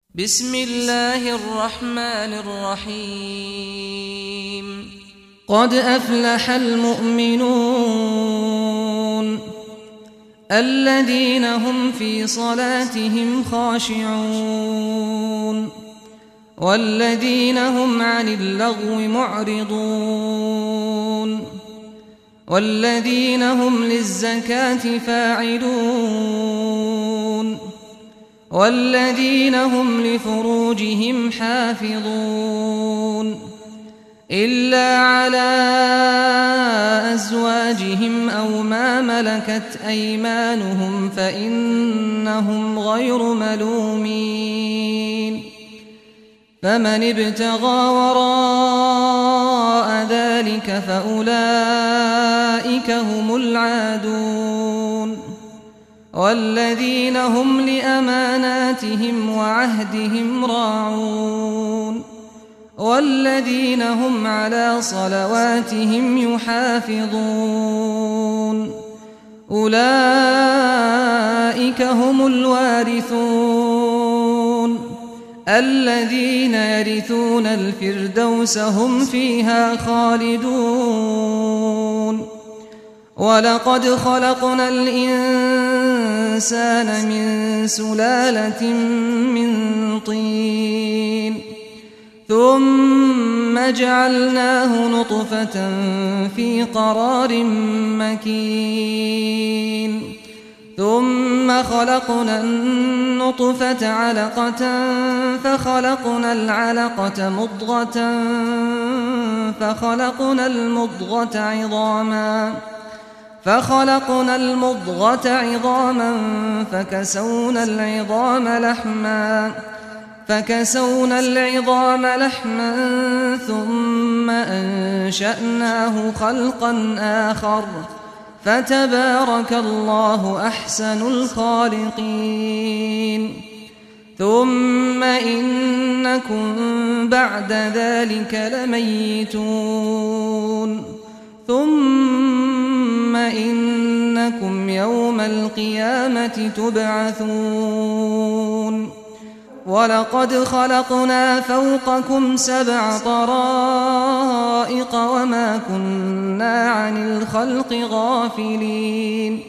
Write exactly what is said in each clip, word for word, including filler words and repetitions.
بسم الله الرحمن الرحيم قد أفلح المؤمنون الذين هم في صلاتهم خاشعون والذين هم عن اللغو معرضون والذين هم للزكاة فاعلون والذين هم لفروجهم حافظون إلا على أزواجهم أو ما ملكت أيمانهم فإنهم غير ملومين فمن ابتغى وراء ذلك فأولئك هم العادون والذين هم لأماناتهم وعهدهم راعون والذين هم على صلواتهم يحافظون أولئك هم الوارثون الذين يرثون الفردوس هم فيها خالدون ولقد خلقنا الإنسان من سلالة من طين ثم جعلناه نطفة في قرار مكين ثم خلقنا النطفة علقة فخلقنا العلقة مضغة فخلقنا المضغة عظاما فخلقنا المضغة عظاما فكسونا العظام لحما فكسونا العظام لحما ثم أنشأناه خلقا آخر فتبارك الله أحسن الخالقين ثم إنكم بعد ذلك لميتون ثم إنكم يوم القيامة تبعثون ولقد خلقنا فوقكم سبع طرائق وما كنا عن الخلق غافلين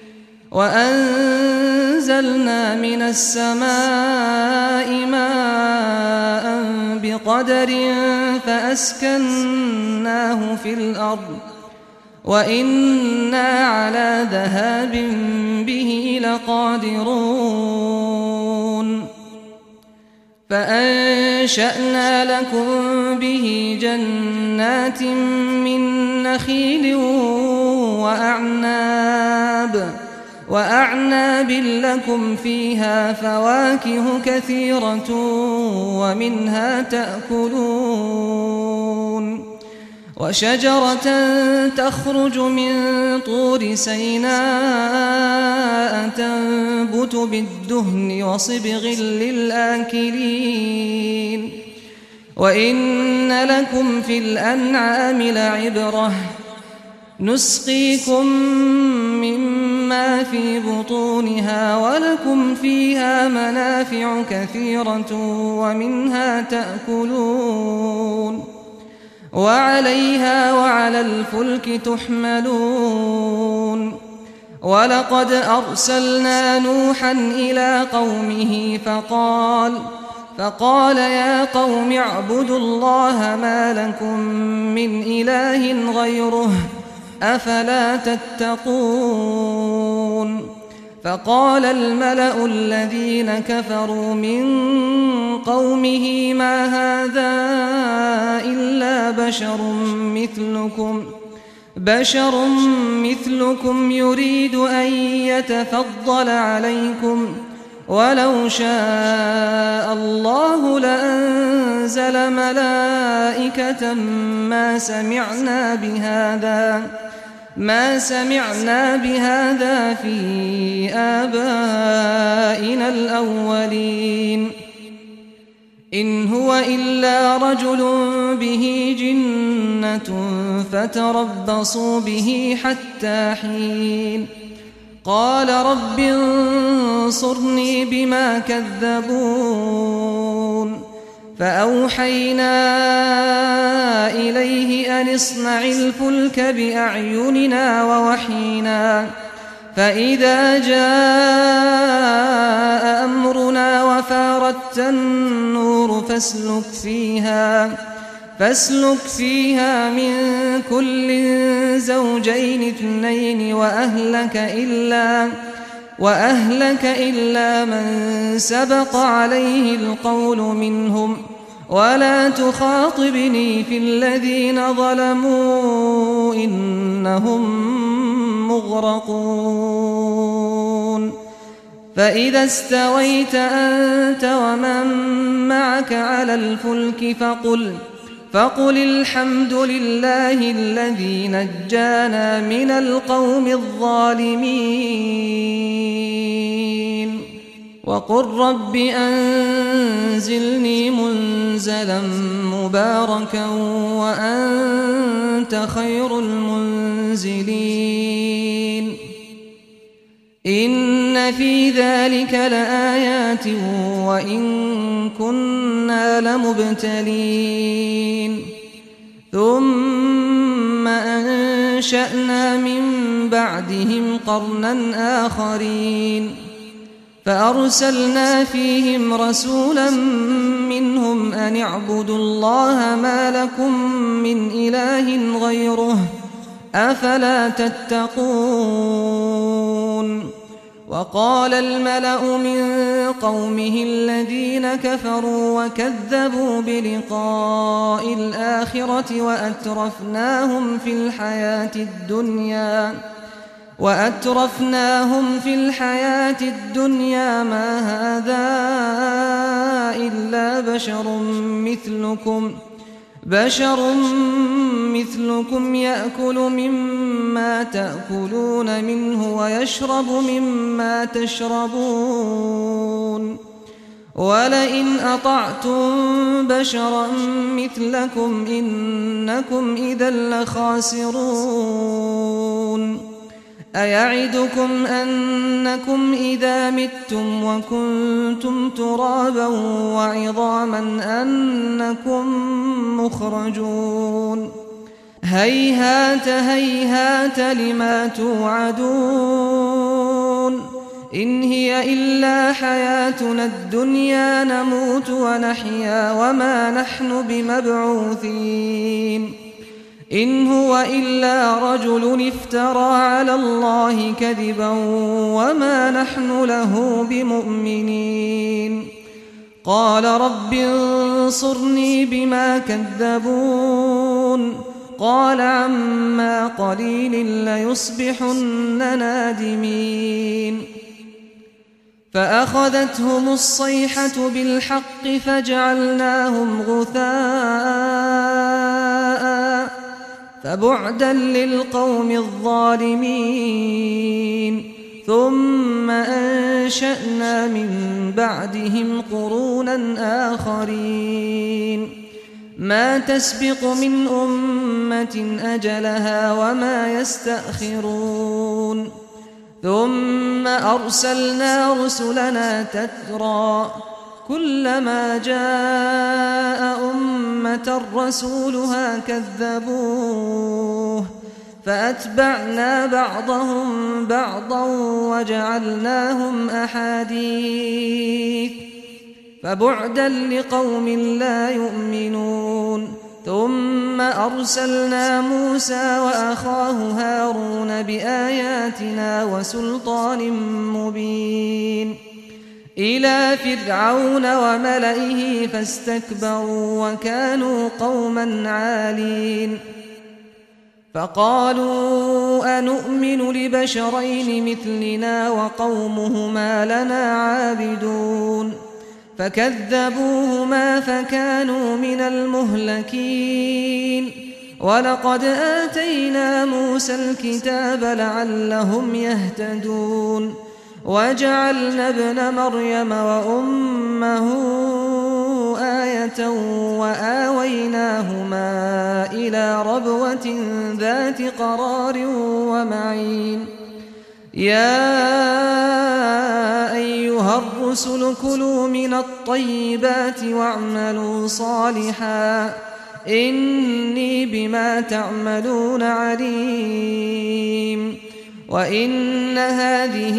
وأنزلنا من السماء ماء بقدر فأسكناه في الأرض وإنا على ذهاب به لقادرون فأنشأنا لكم به جنات من نخيل وأعناب وأعناب لكم فيها فواكه كثيرة ومنها تأكلون وشجرة تخرج من طور سيناء تنبت بالدهن وصبغ للآكلين وإن لكم في الأنعام لعبرة نسقيكم مما في بطونها ولكم فيها منافع كثيرة ومنها تأكلون وعليها وعلى الفلك تحملون ولقد أرسلنا نوحا إلى قومه فقال فقال يا قوم اعبدوا الله ما لكم من إله غيره أفلا تتقون فقال الملأ الذين كفروا من قومه ما هذا إلا بشر مثلكم بشر مثلكم يريد أن يتفضل عليكم ولو شاء الله لأنزل ملائكة ما سمعنا بهذا ما سمعنا بهذا في آبائنا الأولين إن هو إلا رجل به جنة فتربصوا به حتى حين قال رب انصرني بما كذبون فأوحينا إليه أن اصنع الفلك بأعيننا ووحينا فإذا جاء أمرنا وفاردت النور فاسلك فيها فاسلك فيها من كل زوجين اثنين وأهلك إلا وأهلك إلا من سبق عليه القول منهم ولا تخاطبني في الذين ظلموا إنهم مغرقون فإذا استويت أنت ومن معك على الفلك فقل فقل الحمد لله الذي نجانا من القوم الظالمين وقل رب أنزلني منزلا مباركا وأنت خير المنزلين إن في ذلك لآيات وإن كنا لمبتلين ثم أنشأنا من بعدهم قرنا آخرين فأرسلنا فيهم رسولا منهم أن اعبدوا الله ما لكم من إله غيره أفلا تتقون وقال الملأ من قومه الذين كفروا وكذبوا بلقاء الآخرة وأترفناهم في الحياة الدنيا وأترفناهم في الحياة الدنيا ما هذا إلا بشر مثلكم بشر مثلكم يأكل مما تأكلون منه ويشرب مما تشربون ولئن أطعتم بشرا مثلكم إنكم إذا لخاسرون أيعدكم أنكم إذا متم وكنتم ترابا وعظاما أنكم مخرجون هيهات هيهات لما توعدون إن هي إلا حياتنا الدنيا نموت ونحيا وما نحن بمبعوثين إن هو إلا رجل افترى على الله كذبا وما نحن له بمؤمنين قال رب انصرني بما كذبون قال عما قليل ليصبحن نادمين فأخذتهم الصيحة بالحق فجعلناهم غثاء فبعدا للقوم الظالمين ثم أنشأنا من بعدهم قرونا آخرين ما تسبق من أمة أجلها وما يستأخرون ثم أرسلنا رسلنا تترى كلما جاء أمة رسولها كذبوه فأتبعنا بعضهم بعضا وجعلناهم أحاديث فبعدا لقوم لا يؤمنون ثم أرسلنا موسى وأخاه هارون بآياتنا وسلطان مبين إلى فرعون وملئه فاستكبروا وكانوا قوما عالين فقالوا أنؤمن لبشرين مثلنا وقومهما لنا عابدون فكذبوهما فكانوا من المهلكين ولقد آتينا موسى الكتاب لعلهم يهتدون وجعلنا ابن مريم وأمه آية وآويناهما إلى ربوة ذات قرار ومعين يا أيها الرسل كلوا من الطيبات الطيبات واعملوا صالحا إني بما تعملون عليم وإن هذه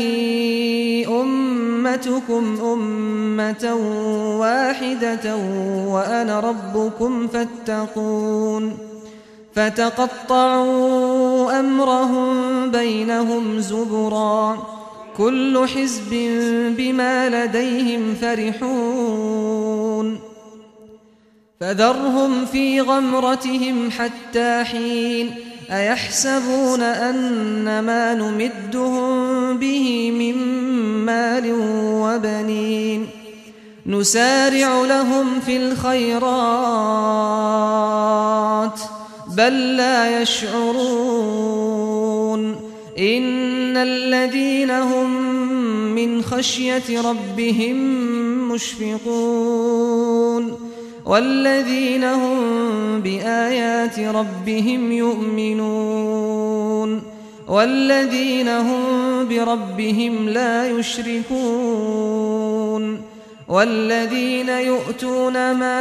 أمتكم أمة واحدة وأنا ربكم فاتقون فتقطعوا أمرهم بينهم زبرا كل حزب بما لديهم فرحون فذرهم في غمرتهم حتى حين أيحسبون أن ما نمدهم به من مال وبنين نسارع لهم في الخيرات بل لا يشعرون إن الذين هم من خشية ربهم مشفقون والذين هم بآيات ربهم يؤمنون والذين هم بربهم لا يشركون والذين يؤتون ما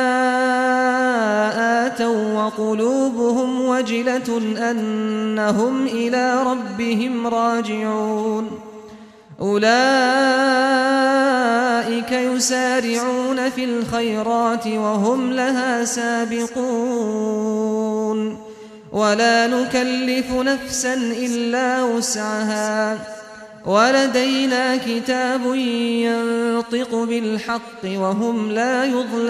آتوا وقلوبهم وجلة أنهم إلى ربهم راجعون أولئك يسارعون في الخيرات وهم لها سابقون ولا نكلف نفسا إلا وسعها ولدينا كتاب ينطق بالحق وهم لا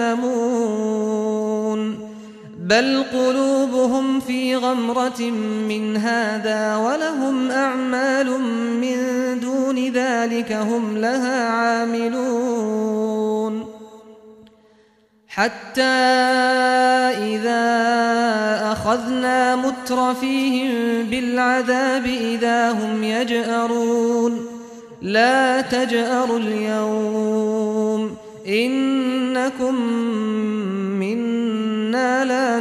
يظلمون بل قلوبهم في غمرة من هذا ولهم أعمال من دون ذلك هم لها عاملون حتى إذا أخذنا مترفيهم بالعذاب إذا هم يجأرون لا تجأروا اليوم إنكم منا لا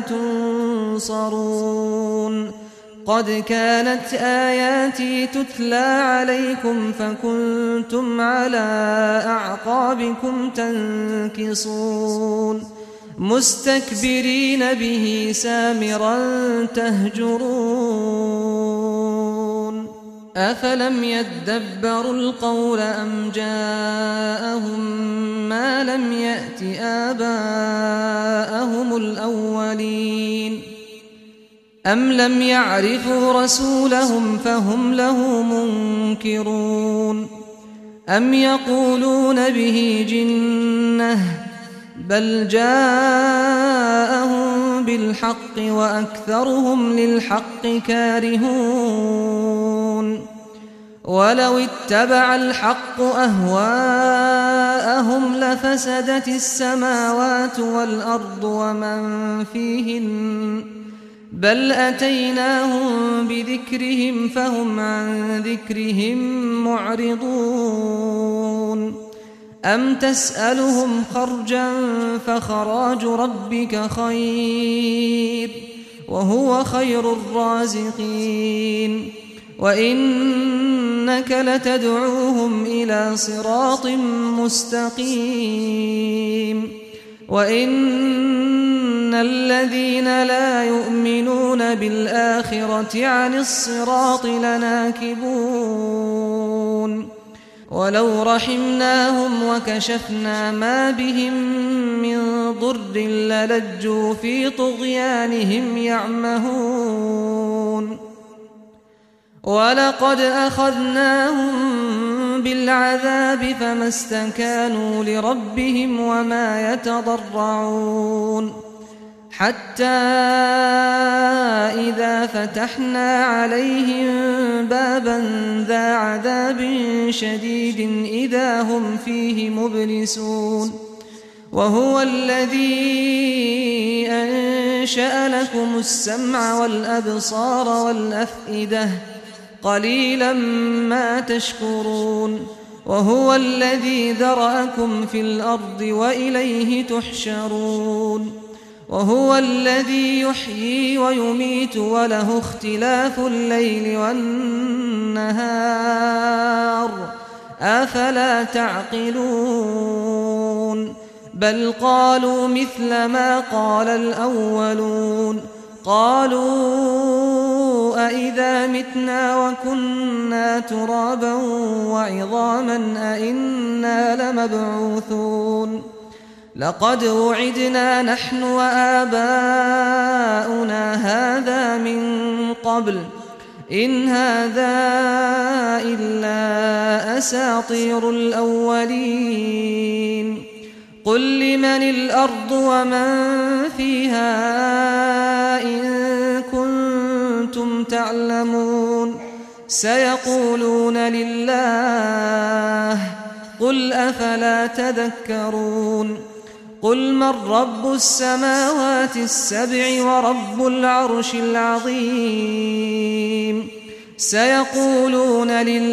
تنصرون قد كانت آياتي تتلى عليكم فكنتم على أعقابكم تنكصون مستكبرين به سامرا تهجرون أفلم يدبروا القول أم جاءهم ما لم يأت آباءهم الأولين أم لم يعرفوا رسولهم فهم له منكرون أم يقولون به جنة بل جاءهم بالحق وأكثرهم للحق كارهون ولو اتبع الحق أهواءهم لفسدت السماوات والأرض ومن فيهن بل أتيناهم بذكرهم فهم عن ذكرهم معرضون أم تسألهم خرجا فخراج ربك خير وهو خير الرازقين وإنك لتدعوهم إلى صراط مستقيم وإن الذين لا يؤمنون بالآخرة عن الصراط لناكبون ولو رحمناهم وكشفنا ما بهم من ضر للجوا في طغيانهم يعمهون ولقد أخذناهم بالعذاب فما استكانوا لربهم وما يتضرعون حتى إذا فتحنا عليهم بابا ذا عذاب شديد إذا هم فيه مبلسون وهو الذي أنشأ لكم السمع والأبصار والأفئدة قليلا ما تشكرون وهو الذي ذرأكم في الأرض وإليه تحشرون وهو الذي يحيي ويميت وله اختلاف الليل والنهار أفلا تعقلون بل قالوا مثل ما قال الأولون قالوا أئذا متنا وكنا ترابا وعظاما أئنا لمبعوثون لقد وعدنا نحن وآباؤنا هذا من قبل إن هذا إلا أساطير الأولين قل لمن الأرض ومن فيها إن كنتم تعلمون سيقولون لله قل أفلا تذكرون قل من رب السماوات السبع ورب العرش العظيم سيقولون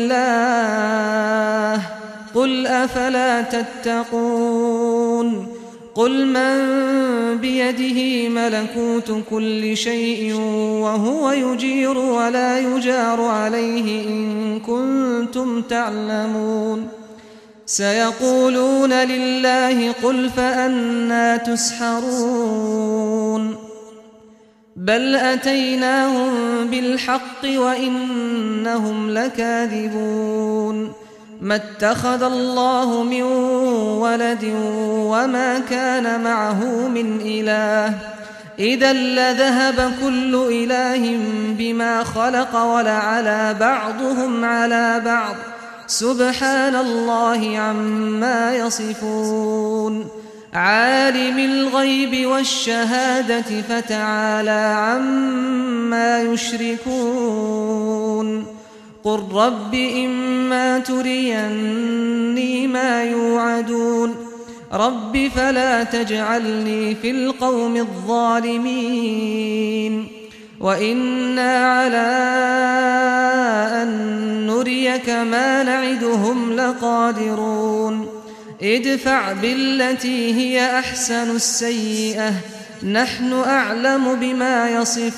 لله قل أفلا تتقون قل من بيده ملكوت كل شيء وهو يجير ولا يجار عليه إن كنتم تعلمون سيقولون لله قل فأنى تسحرون بل أتيناهم بالحق وإنهم لكاذبون ما اتخذ الله من ولد وما كان معه من إله إذا لذهب كل إله بما خلق ولعلى بعضهم على بعض سبحان الله عما يصفون عالم الغيب والشهادة فتعالى عما يشركون قل رب إما تريني ما يوعدون رب فلا تجعلني في القوم الظالمين وإنا على أن نريك ما نعدهم لقادرون ادفع بالتي هي أحسن السيئة نحن أعلم بما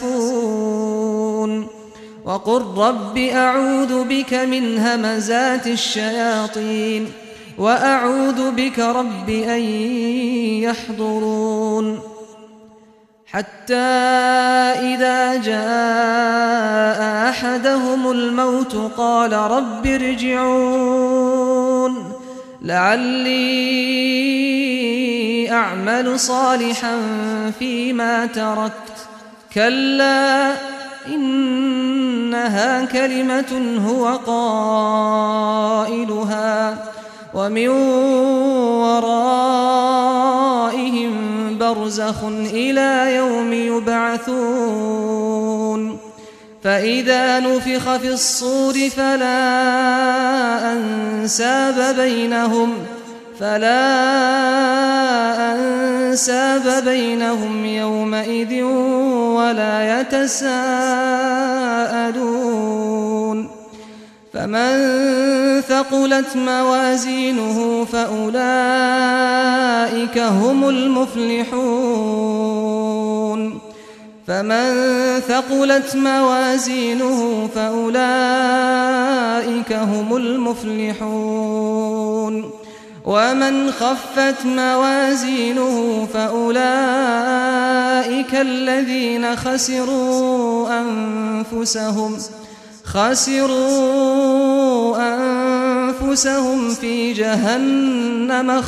يصفون وقل رب أعوذ بك من همزات الشياطين وأعوذ بك رب أن يحضرون حتى إذا جاء أحدهم الموت قال رب ارجعون لعلي أعمل صالحا فيما تركت كلا إنها كلمة هو قائلها ومن ورائهم برزخ إلى يوم يبعثون فإذا نفخ في الصور فلا أنساب بينهم فلا أنساب بينهم يومئذ ولا يتساءلون فمن ثقلت موازينه فأولئك هم المفلحون فمن ثقلت موازينه فأولئك هم المفلحون ومن خفت موازينه فأولئك الذين خسروا أنفسهم خسروا أنفسهم في جهنم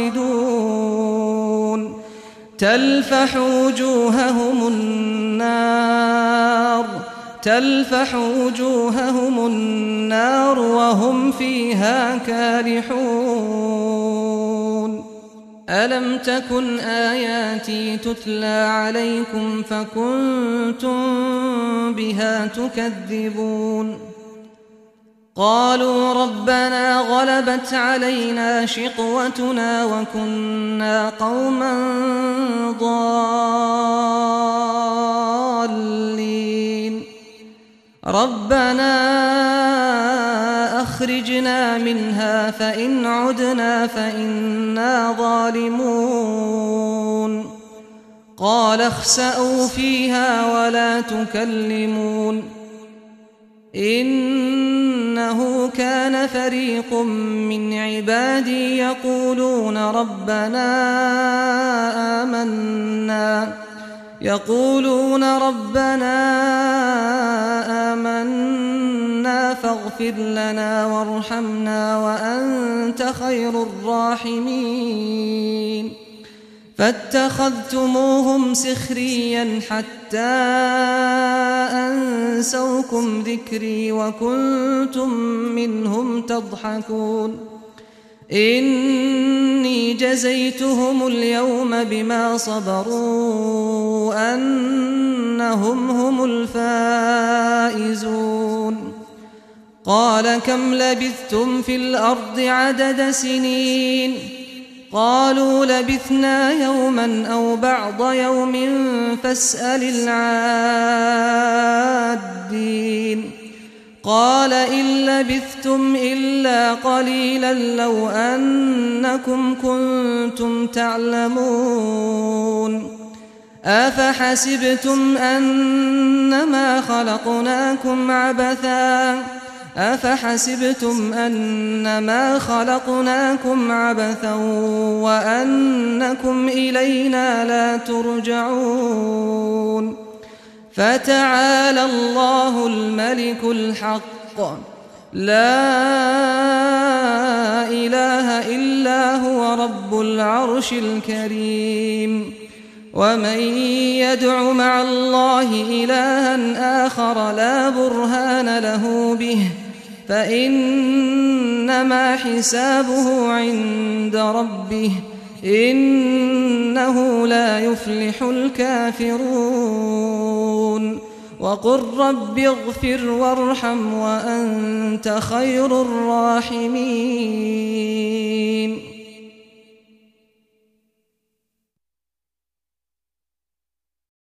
خالدون تلفح وجوههم النار تلفح وجوههم النار وهم فيها كالحون ألم تكن آياتي تتلى عليكم فكنتم بها تكذبون قالوا ربنا غلبت علينا شقوتنا وكنا قوما ضالين ربنا أخرجنا منها فإن عدنا فإنا ظالمون قال اخسأوا فيها ولا تكلمون إنه كان فريق من عبادي يقولون ربنا آمنا يقولون ربنا آمنا فاغفر لنا وارحمنا وأنت خير الراحمين فاتخذتموهم سخريا حتى أنسوكم ذكري وكنتم منهم تضحكون إني جزيتهم اليوم بما صبروا أنهم هم الفائزون قال كم لبثتم في الأرض عدد سنين قالوا لبثنا يوما أو بعض يوم فاسأل العادين قال إن لبثتم إلا قليلا لو أنكم كنتم تعلمون أفحسبتم أنما خلقناكم عبثا أفحسبتم أنما خلقناكم عبثا وأنكم إلينا لا ترجعون فتعالى الله الملك الحق لا إله إلا هو رب العرش الكريم ومن يدع مع الله إلها آخر لا برهان له به فإنما حسابه عند ربه إنه لا يفلح الكافرون وقل رب اغفر وارحم وأنت خير الراحمين